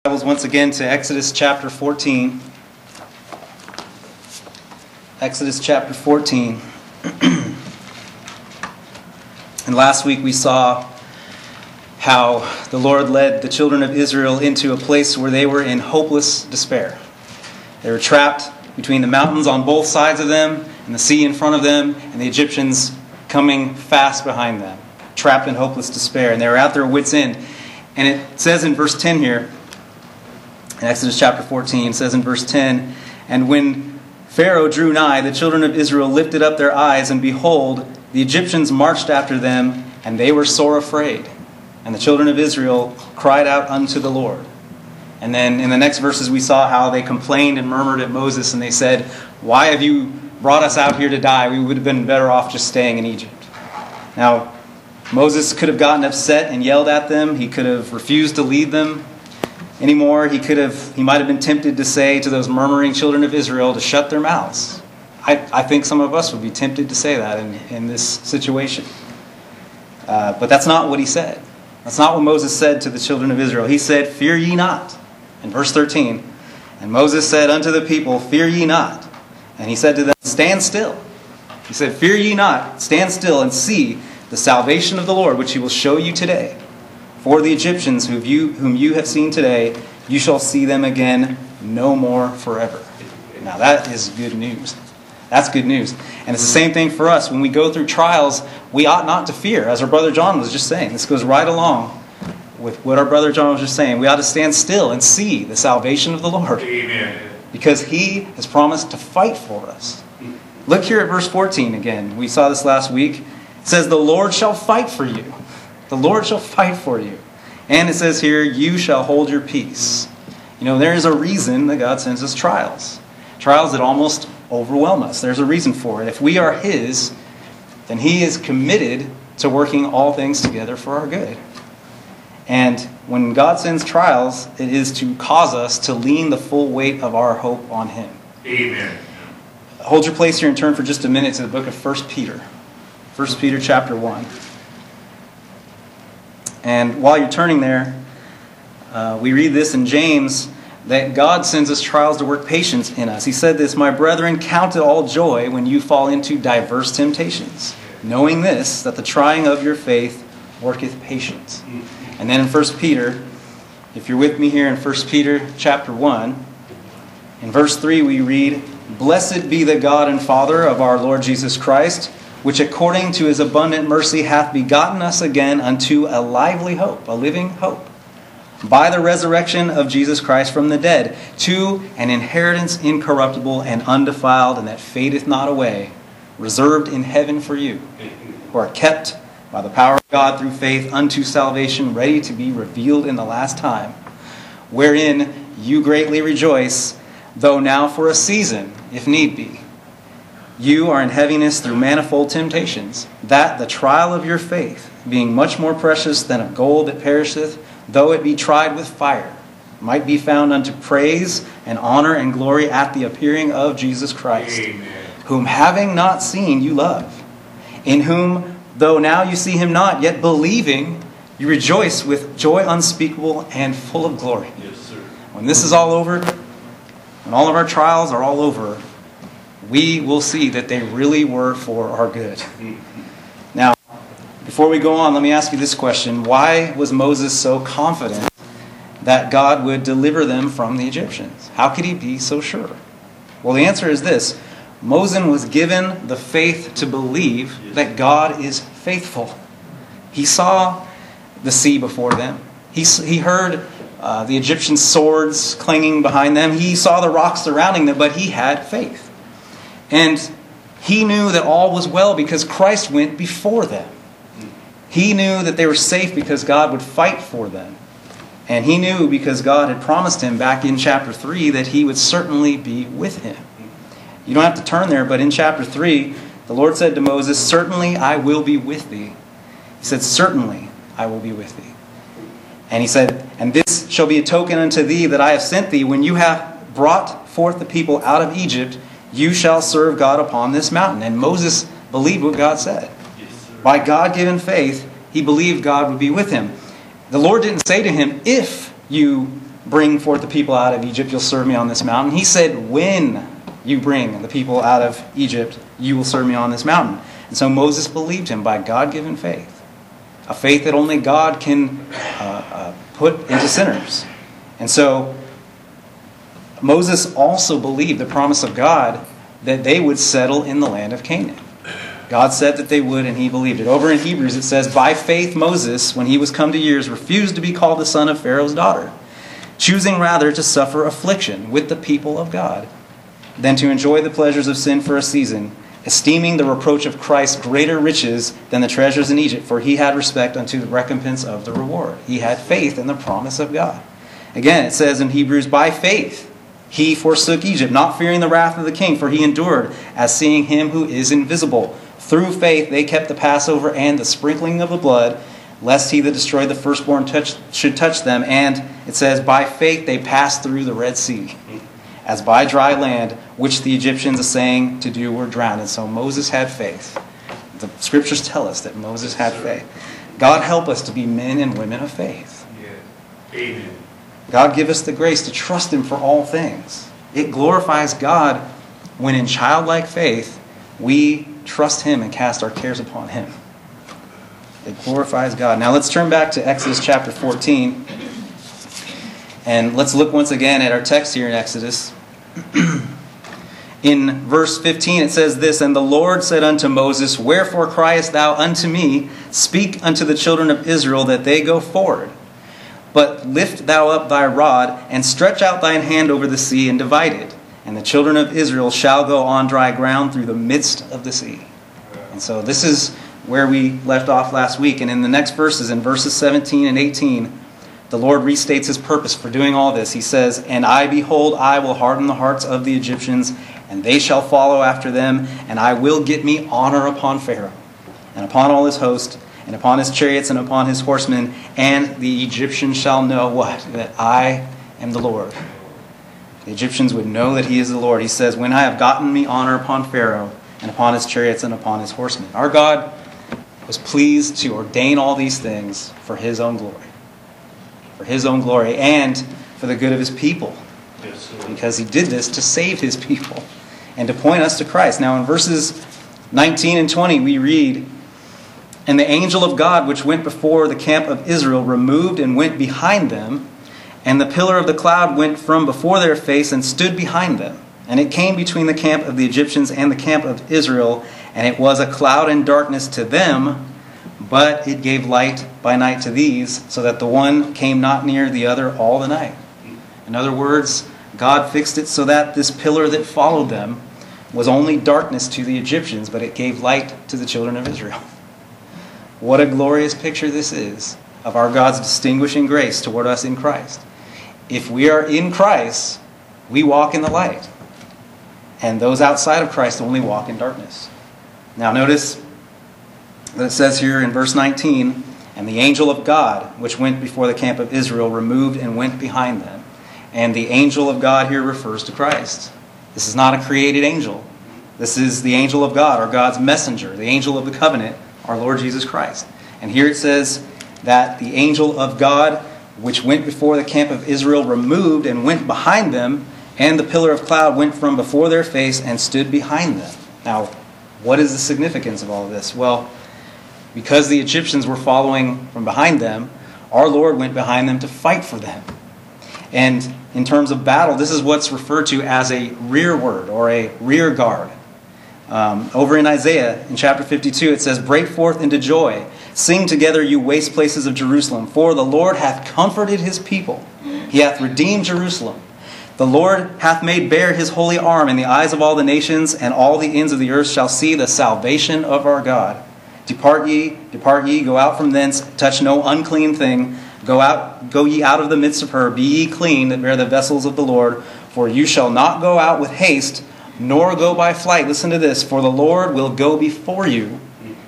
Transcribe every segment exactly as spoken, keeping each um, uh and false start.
Once again to Exodus chapter fourteen. Exodus chapter fourteen. And last week we saw how the Lord led the children of Israel into a place where they were in hopeless despair. They were trapped between the mountains on both sides of them and the sea in front of them and the Egyptians coming fast behind them, trapped in hopeless despair. And they were at their wits' end. And it says in verse ten here, in Exodus chapter fourteen, it says in verse ten, "And when Pharaoh drew nigh, the children of Israel lifted up their eyes, and behold, the Egyptians marched after them, and they were sore afraid. And the children of Israel cried out unto the Lord." And then in the next verses we saw how they complained and murmured at Moses, and they said, "Why have you brought us out here to die? We would have been better off just staying in Egypt." Now, Moses could have gotten upset and yelled at them. He could have refused to lead them anymore. He could have, he might have been tempted to say to those murmuring children of Israel to shut their mouths. I, I think some of us would be tempted to say that in, in this situation. Uh, but that's not what he said. That's not what Moses said to the children of Israel. He said, "Fear ye not." In verse thirteen, "And Moses said unto the people, Fear ye not. And he said to them, Stand still." He said, "Fear ye not, stand still, and see the salvation of the Lord, which he will show you today. For the Egyptians whom you, whom you have seen today, you shall see them again no more forever." Now that is good news. That's good news. And it's the same thing for us. When we go through trials, we ought not to fear, as our brother John was just saying. This goes right along with what our brother John was just saying. We ought to stand still and see the salvation of the Lord. Amen. Because he has promised to fight for us. Look here at verse fourteen again. We saw this last week. It says, "The Lord shall fight for you." The Lord shall fight for you. And it says here, "You shall hold your peace." You know, there is a reason that God sends us trials. Trials that almost overwhelm us. There's a reason for it. If we are his, then he is committed to working all things together for our good. And when God sends trials, it is to cause us to lean the full weight of our hope on him. Amen. Hold your place here and turn for just a minute to the book of First Peter. First Peter chapter one. And while you're turning there, uh, we read this in James, that God sends us trials to work patience in us. He said this, "My brethren, count it all joy when you fall into diverse temptations, knowing this, that the trying of your faith worketh patience." And then in First Peter, if you're with me here in First Peter chapter one, in verse three we read, "Blessed be the God and Father of our Lord Jesus Christ, which according to his abundant mercy hath begotten us again unto a lively hope," a living hope, "by the resurrection of Jesus Christ from the dead, to an inheritance incorruptible and undefiled, and that fadeth not away, reserved in heaven for you, who are kept by the power of God through faith unto salvation, ready to be revealed in the last time, wherein you greatly rejoice, though now for a season, if need be, you are in heaviness through manifold temptations, that the trial of your faith, being much more precious than of gold that perisheth, though it be tried with fire, might be found unto praise and honor and glory at the appearing of Jesus Christ, Amen. Whom having not seen you love, in whom, though now you see him not, yet believing, you rejoice with joy unspeakable and full of glory." Yes, sir. When this is all over, when all of our trials are all over, we will see that they really were for our good. Now, before we go on, let me ask you this question. Why was Moses so confident that God would deliver them from the Egyptians? How could he be so sure? Well, the answer is this. Moses was given the faith to believe that God is faithful. He saw the sea before them. He, he heard uh, the Egyptian swords clanging behind them. He saw the rocks surrounding them, but he had faith. And he knew that all was well because Christ went before them. He knew that they were safe because God would fight for them. And he knew because God had promised him back in chapter three that he would certainly be with him. You don't have to turn there, but in chapter three, the Lord said to Moses, "Certainly I will be with thee." He said, "Certainly I will be with thee." And he said, "And this shall be a token unto thee that I have sent thee. When you have brought forth the people out of Egypt, you shall serve God upon this mountain." And Moses believed what God said. By God-given faith, he believed God would be with him. The Lord didn't say to him, "If you bring forth the people out of Egypt, you'll serve me on this mountain. He said, when you bring the people out of Egypt, you will serve me on this mountain. And so Moses believed him by God-given faith, a faith that only God can uh, uh, put into sinners. And so Moses also believed the promise of God that they would settle in the land of Canaan. God said that they would, and he believed it. Over in Hebrews it says, by faith Moses, when he was come to years, refused to be called the son of Pharaoh's daughter, choosing rather to suffer affliction with the people of God than to enjoy the pleasures of sin for a season, esteeming the reproach of Christ greater riches than the treasures in Egypt, for he had respect unto the recompense of the reward. He had faith in the promise of God. Again, it says in Hebrews, by faith he forsook Egypt, not fearing the wrath of the king, for he endured as seeing him who is invisible. Through faith they kept the Passover and the sprinkling of the blood, lest he that destroyed the firstborn touch, should touch them. And it says, by faith they passed through the Red Sea, as by dry land, which the Egyptians assaying to do were drowned. And so Moses had faith. The scriptures tell us that Moses had faith. God help us to be men and women of faith. Yeah. Amen. God give us the grace to trust him for all things. It glorifies God when in childlike faith we trust him and cast our cares upon him. It glorifies God. Now let's turn back to Exodus chapter fourteen. And let's look once again at our text here in Exodus. In verse fifteen it says this, and the Lord said unto Moses, wherefore criest thou unto me? Speak unto the children of Israel that they go forward. But lift thou up thy rod, and stretch out thine hand over the sea, and divide it. And the children of Israel shall go on dry ground through the midst of the sea. And so this is where we left off last week. And in the next verses, in verses seventeen and eighteen, the Lord restates his purpose for doing all this. He says, and I, behold, I will harden the hearts of the Egyptians, and they shall follow after them, and I will get me honor upon Pharaoh, and upon all his host, and upon his chariots, and upon his horsemen, and the Egyptians shall know what? That I am the Lord. The Egyptians would know that he is the Lord. He says, when I have gotten me honor upon Pharaoh, and upon his chariots, and upon his horsemen. Our God was pleased to ordain all these things for his own glory. For his own glory, and for the good of his people. Yes, because he did this to save his people, and to point us to Christ. Now in verses nineteen and twenty we read, and the angel of God which went before the camp of Israel removed and went behind them, and the pillar of the cloud went from before their face and stood behind them. And it came between the camp of the Egyptians and the camp of Israel, and it was a cloud and darkness to them, but it gave light by night to these, so that the one came not near the other all the night. In other words, God fixed it so that this pillar that followed them was only darkness to the Egyptians, but it gave light to the children of Israel. What a glorious picture this is of our God's distinguishing grace toward us in Christ. If we are in Christ, we walk in the light. And those outside of Christ only walk in darkness. Now notice that it says here in verse nineteen, and the angel of God, which went before the camp of Israel, removed and went behind them. And the angel of God here refers to Christ. This is not a created angel. This is the angel of God, or God's messenger, the angel of the covenant, our Lord Jesus Christ. And here it says that the angel of God, which went before the camp of Israel, removed and went behind them, and the pillar of cloud went from before their face and stood behind them. Now, what is the significance of all of this? Well, because the Egyptians were following from behind them, our Lord went behind them to fight for them. And in terms of battle, this is what's referred to as a rearward or a rear guard. Um, over in Isaiah, in chapter fifty-two, it says, break forth into joy. Sing together, you waste places of Jerusalem. For the Lord hath comforted his people. He hath redeemed Jerusalem. The Lord hath made bare his holy arm in the eyes of all the nations, and all the ends of the earth shall see the salvation of our God. Depart ye, depart ye, go out from thence, touch no unclean thing. Go out, go ye out of the midst of her, be ye clean that bear the vessels of the Lord. For you shall not go out with haste, nor go by flight. Listen to this. For the Lord will go before you,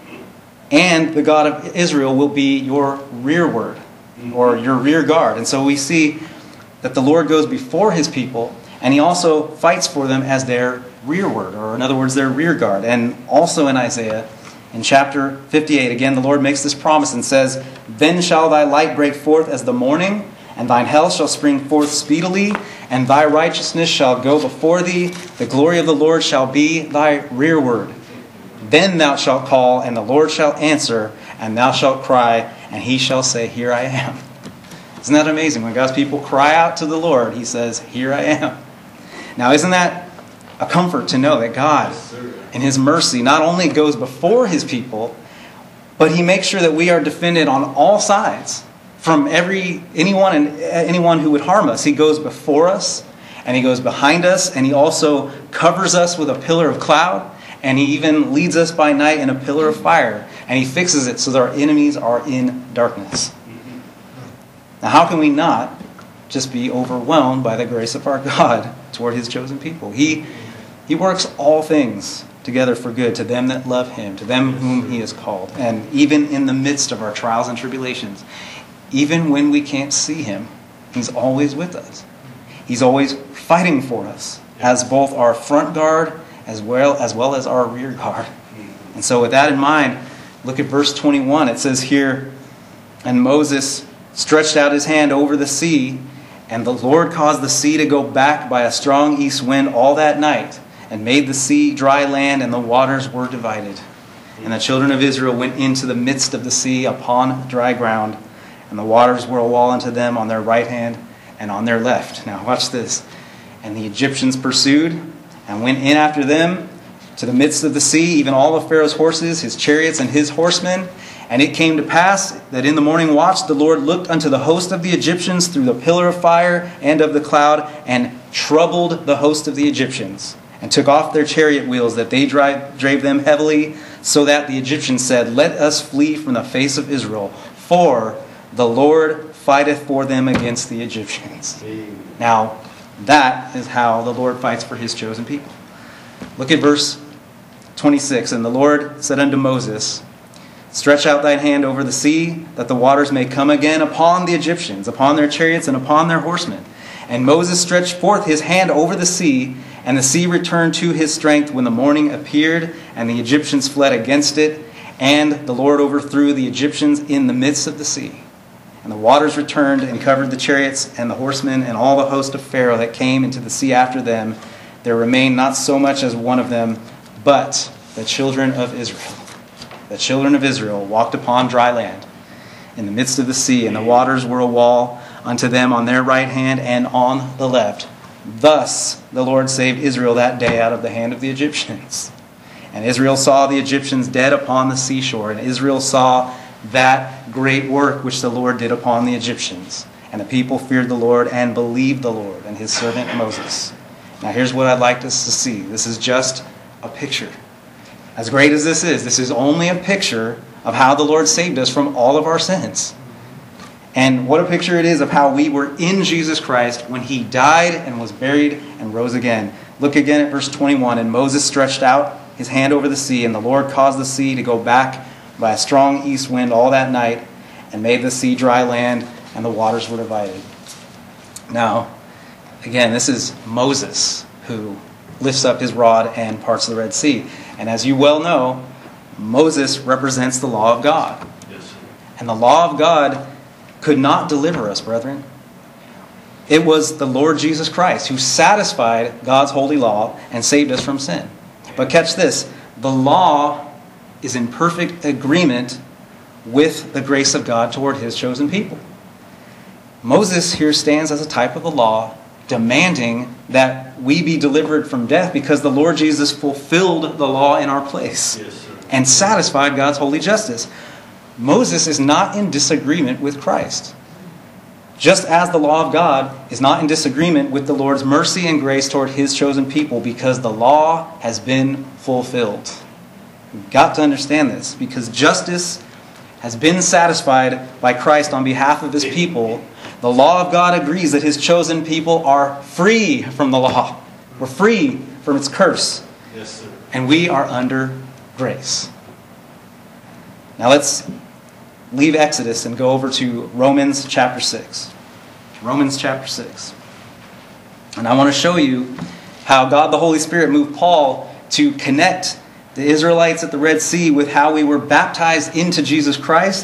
and the God of Israel will be your rearward, or your rear guard. And so we see that the Lord goes before his people, and he also fights for them as their rearward, or in other words, their rear guard. And also in Isaiah, in chapter fifty-eight, again, the Lord makes this promise and says, then shall thy light break forth as the morning, and thine health shall spring forth speedily, and thy righteousness shall go before thee. The glory of the Lord shall be thy rearward. Then thou shalt call, and the Lord shall answer, and thou shalt cry, and he shall say, Here I am. Isn't that amazing? When God's people cry out to the Lord, he says, Here I am. Now, isn't that a comfort to know that God, in his mercy, not only goes before his people, but he makes sure that we are defended on all sides from every anyone and anyone who would harm us. He goes before us, and he goes behind us, and he also covers us with a pillar of cloud, and he even leads us by night in a pillar of fire, and he fixes it so that our enemies are in darkness. Now, how can we not just be overwhelmed by the grace of our God toward his chosen people? He He works all things together for good to them that love him, to them whom he has called. And even in the midst of our trials and tribulations, even when we can't see him, he's always with us. He's always fighting for us as both our front guard as well as well as our rear guard. And so with that in mind, look at verse twenty-one. It says here, and Moses stretched out his hand over the sea, and the Lord caused the sea to go back by a strong east wind all that night, and made the sea dry land, and the waters were divided. And the children of Israel went into the midst of the sea upon dry ground, and the waters were a wall unto them on their right hand and on their left. Now watch this. And the Egyptians pursued and went in after them to the midst of the sea, even all of Pharaoh's horses, his chariots, and his horsemen. And it came to pass that in the morning watch the Lord looked unto the host of the Egyptians through the pillar of fire and of the cloud, and troubled the host of the Egyptians, and took off their chariot wheels, that they drive, drave them heavily, so that the Egyptians said, Let us flee from the face of Israel, for the Lord fighteth for them against the Egyptians. Amen. Now, that is how the Lord fights for his chosen people. Look at verse twenty-six. And the Lord said unto Moses, Stretch out thine hand over the sea, that the waters may come again upon the Egyptians, upon their chariots, and upon their horsemen. And Moses stretched forth his hand over the sea, and the sea returned to his strength when the morning appeared, and the Egyptians fled against it. And the Lord overthrew the Egyptians in the midst of the sea. And the waters returned and covered the chariots and the horsemen and all the host of Pharaoh that came into the sea after them. There remained not so much as one of them, but the children of Israel. The children of Israel walked upon dry land in the midst of the sea, and the waters were a wall unto them on their right hand and on the left. Thus the Lord saved Israel that day out of the hand of the Egyptians. And Israel saw the Egyptians dead upon the seashore, and Israel saw that great work which the Lord did upon the Egyptians. And the people feared the Lord and believed the Lord and his servant Moses. Now here's what I'd like us to see. This is just a picture. As great as this is, this is only a picture of how the Lord saved us from all of our sins. And what a picture it is of how we were in Jesus Christ when he died and was buried and rose again. Look again at verse twenty-one. And Moses stretched out his hand over the sea, and the Lord caused the sea to go back by a strong east wind all that night, and made the sea dry land, and the waters were divided. Now, again, this is Moses who lifts up his rod and parts the Red Sea. And as you well know, Moses represents the law of God. Yes. And the law of God could not deliver us, brethren. It was the Lord Jesus Christ who satisfied God's holy law and saved us from sin. But catch this, the law is in perfect agreement with the grace of God toward his chosen people. Moses here stands as a type of the law, demanding that we be delivered from death because the Lord Jesus fulfilled the law in our place. Yes, sir. And satisfied God's holy justice. Moses is not in disagreement with Christ. Just as the law of God is not in disagreement with the Lord's mercy and grace toward his chosen people, because the law has been fulfilled. We've got to understand this, because justice has been satisfied by Christ on behalf of his people. The law of God agrees that his chosen people are free from the law. We're free from its curse. Yes, sir. And we are under grace. Now let's leave Exodus and go over to Romans chapter six. Romans chapter six. And I want to show you how God the Holy Spirit moved Paul to connect the Israelites at the Red Sea with how we were baptized into Jesus Christ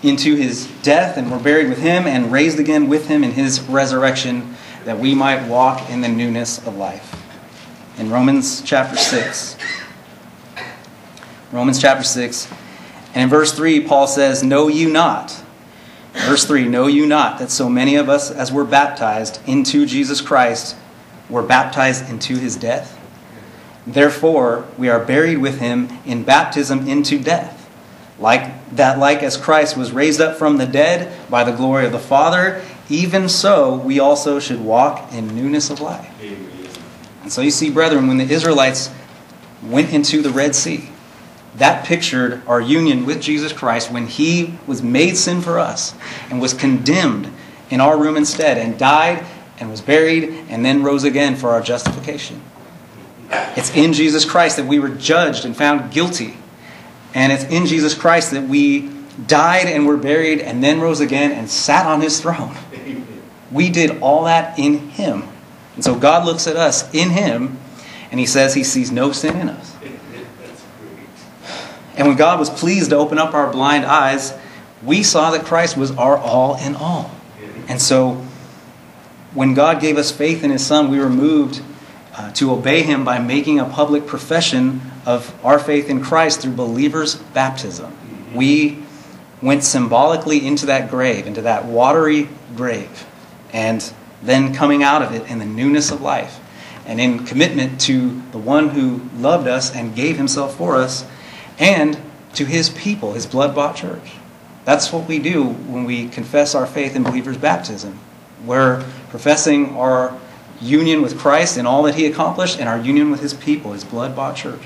into his death and were buried with him and raised again with him in his resurrection, that we might walk in the newness of life. In Romans chapter six. Romans chapter six. And in verse three, Paul says, "Know you not." Verse three, "Know you not that so many of us as were baptized into Jesus Christ were baptized into his death? Therefore, we are buried with him in baptism into death. Like that, like as Christ was raised up from the dead by the glory of the Father, even so we also should walk in newness of life." Amen. And so you see, brethren, when the Israelites went into the Red Sea, that pictured our union with Jesus Christ when he was made sin for us and was condemned in our room instead and died and was buried and then rose again for our justification. It's in Jesus Christ that we were judged and found guilty. And it's in Jesus Christ that we died and were buried and then rose again and sat on his throne. We did all that in him. And so God looks at us in him and he says he sees no sin in us. That's great. And when God was pleased to open up our blind eyes, we saw that Christ was our all in all. And so when God gave us faith in his Son, we were moved uh, to obey him by making a public profession of our faith in Christ through believers' baptism. We went symbolically into that grave, into that watery grave, and then coming out of it in the newness of life and in commitment to the one who loved us and gave himself for us and to his people, his blood-bought church. That's what we do when we confess our faith in believers' baptism. We're professing our union with Christ and all that he accomplished and our union with his people, his blood-bought church.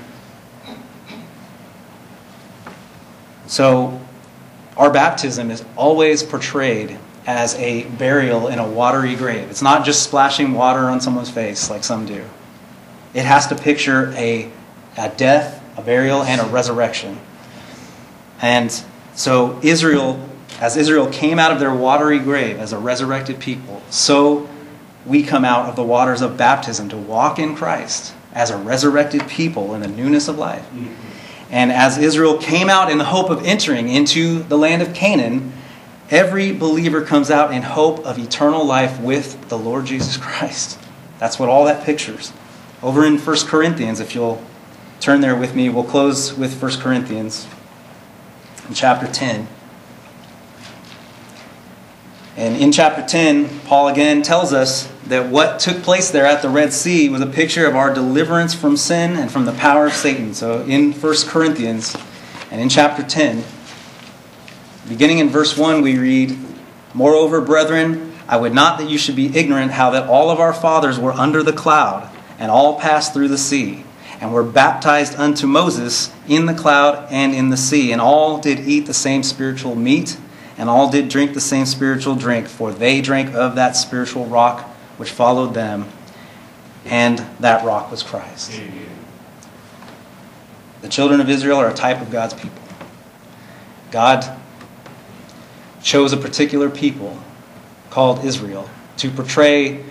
So our baptism is always portrayed as a burial in a watery grave. It's not just splashing water on someone's face like some do. It has to picture a, a death, a burial, and a resurrection. And so Israel, as Israel came out of their watery grave as a resurrected people, so we come out of the waters of baptism to walk in Christ as a resurrected people in the newness of life. Mm-hmm. And as Israel came out in the hope of entering into the land of Canaan, every believer comes out in hope of eternal life with the Lord Jesus Christ. That's what all that pictures. Over in First Corinthians, if you'll turn there with me, we'll close with First Corinthians in chapter ten. And in chapter ten, Paul again tells us that what took place there at the Red Sea was a picture of our deliverance from sin and from the power of Satan. So in First Corinthians and in chapter ten, beginning in verse one, we read, "Moreover, brethren, I would not that you should be ignorant how that all of our fathers were under the cloud, and all passed through the sea, and were baptized unto Moses in the cloud and in the sea, and all did eat the same spiritual meat, and all did drink the same spiritual drink, for they drank of that spiritual rock which followed them, and that rock was Christ." Amen. The children of Israel are a type of God's people. God chose a particular people called Israel to portray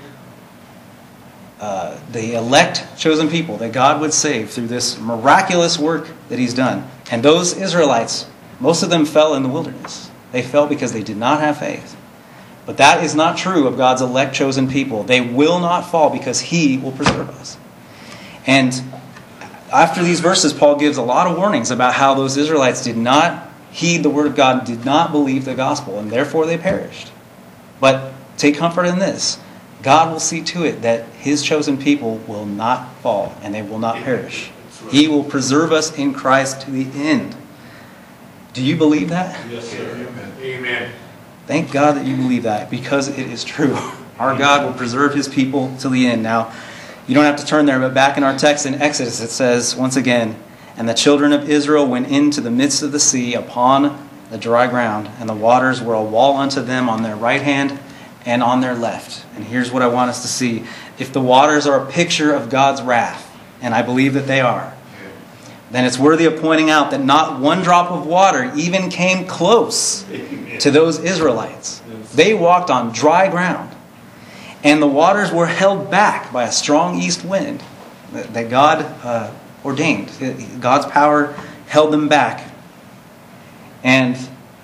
uh, the elect chosen people that God would save through this miraculous work that he's done. And those Israelites, most of them fell in the wilderness. They fell because they did not have faith. But that is not true of God's elect chosen people. They will not fall because he will preserve us. And after these verses, Paul gives a lot of warnings about how those Israelites did not heed the word of God, did not believe the gospel, and therefore they perished. But take comfort in this. God will see to it that his chosen people will not fall and they will not perish. He will preserve us in Christ to the end. Do you believe that? Yes, sir. Amen. Amen. Thank God that you believe that, because it is true. Our God will preserve his people till the end. Now, you don't have to turn there, but back in our text in Exodus it says, once again, "And the children of Israel went into the midst of the sea upon the dry ground, and the waters were a wall unto them on their right hand and on their left." And here's what I want us to see. If the waters are a picture of God's wrath, and I believe that they are, then it's worthy of pointing out that not one drop of water even came close to those Israelites. They walked on dry ground. And the waters were held back by a strong east wind that God uh, ordained. God's power held them back. And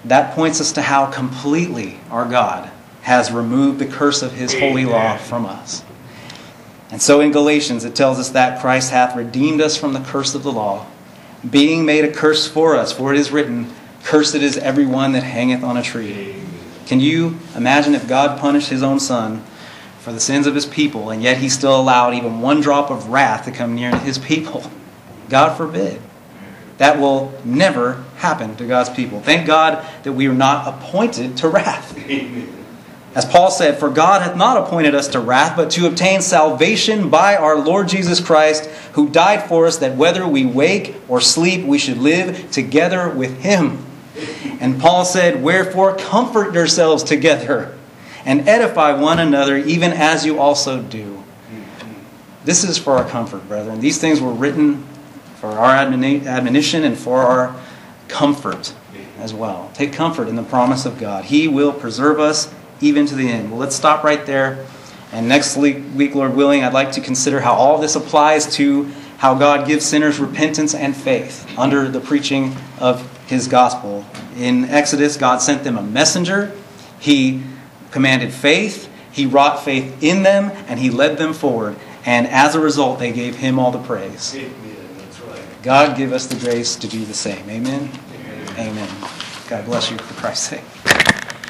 that points us to how completely our God has removed the curse of his holy law from us. And so in Galatians it tells us that Christ hath redeemed us from the curse of the law, being made a curse for us, for it is written, cursed is every one that hangeth on a tree. Can you imagine if God punished his own son for the sins of his people, and yet he still allowed even one drop of wrath to come near his people? God forbid. That will never happen to God's people. Thank God that we are not appointed to wrath. As Paul said, for God hath not appointed us to wrath, but to obtain salvation by our Lord Jesus Christ, who died for us, that whether we wake or sleep, we should live together with him. And Paul said, wherefore comfort yourselves together and edify one another, even as you also do. This is for our comfort, brethren. These things were written for our admonition and for our comfort as well. Take comfort in the promise of God. He will preserve us even to the end. Well, let's stop right there. And next week, Lord willing, I'd like to consider how all this applies to how God gives sinners repentance and faith under the preaching of his gospel. In Exodus, God sent them a messenger. He commanded faith. He wrought faith in them, and he led them forward. And as a result, they gave him all the praise. Amen. That's right. God give us the grace to do the same. Amen? Amen. Amen. God bless you for Christ's sake.